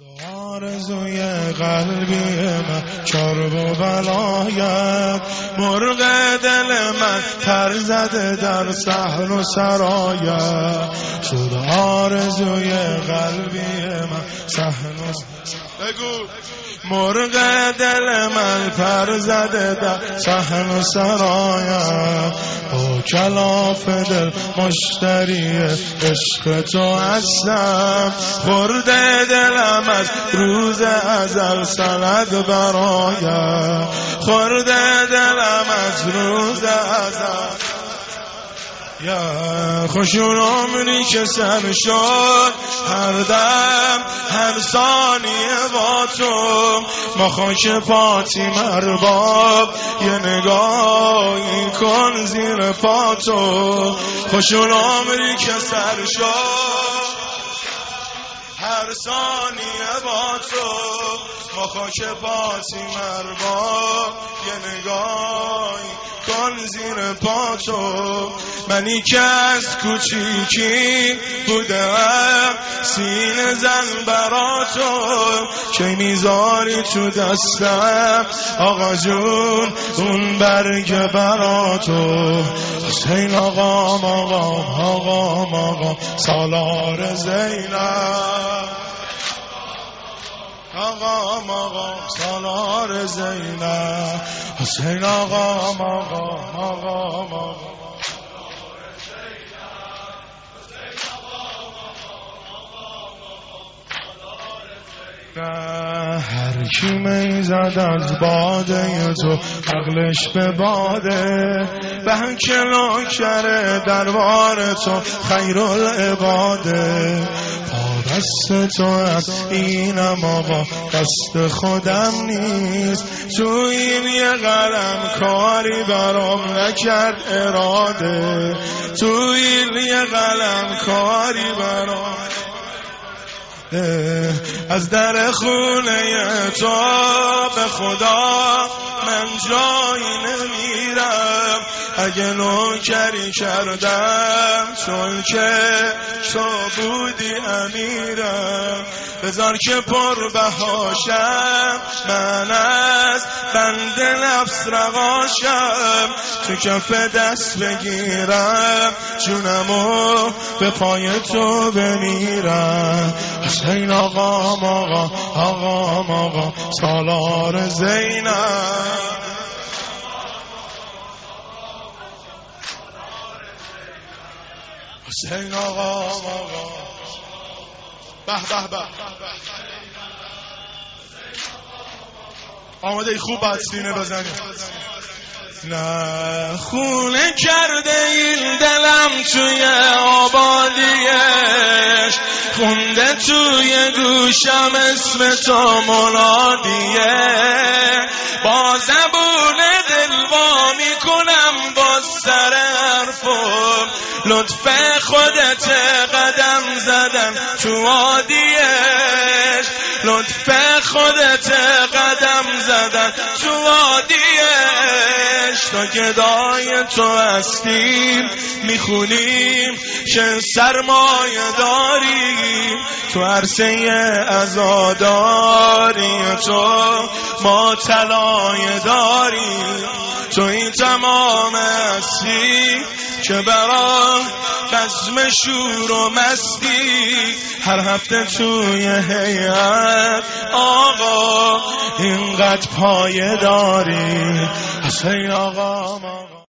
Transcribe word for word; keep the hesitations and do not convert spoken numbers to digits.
آرزوی قلبی من چرب و بلایت، مرغ دل من پر زده در صحن و سرایت. شد آرزوی قلبی من صحن و بگو مرغ دل من پر زده در صحن و سرایت. با کلاف دل مشتری عشق تو هستم، خورده دلم از روز ازل سند برایت، خورده دلم از روز ازل. یا خوشون عمری که سر شد، هر دم هر ثانیه با تو، ما خاک پاتی مرباب یه نگاهی کن زیر پا تو. خوشون عمری که سر شد، هر ثانیه با تو، ما خاک پاتی مرباب یه نگاهی کن زیر پا تو. منی که از کوچیکی بودم سینه زن برا تو، چه میذاری تو دستم آقا جون اون برگ برا تو. حسین آقام آقام آقام آقام سالار زینب، آقام آقام سالار زینب. حسین آقام آقام آقام آقام نه هر کی میزد از باده تو عقلش به باده، به کلو کره دربار تو خیرالعباده. پا دست تو از اینم آقا دست خودم نیست، تو این یه قلم کاری برام نکرد اراده، تو این یه قلم کاری برام. از در خونه تو به خدا من جایی نمیرم، اگه نوکری کردم چون که تو بودی امیرم. بذار که پر بهاشم من از بند نفس رقاشم، تو کف دست بگیرم جونمو به پای تو بمیرم. حسین آقام آقا آقام آقا سالار زینب، حسین آقام آقا به به به. آماده خوب بعد سینه بزنیم. نه خونه کرده این دلم توی آبادیش، خونده توی گوشم اسم تو منادیه، با زبون دل وا میکنم با سر حرفم، لطف خودت قدم زدن تو وادیش، لطف خودت قدم زدن تو وادیش. تا گدای تو هستیم میخونیم که سرمایه داریم، تو عرصه عزاداری تو ما طلایه داریم. تو این تمام هستی که برا بزم شور و مستی، هر هفته توی هیئت آقا اینقدر پایه داری. حسین آقا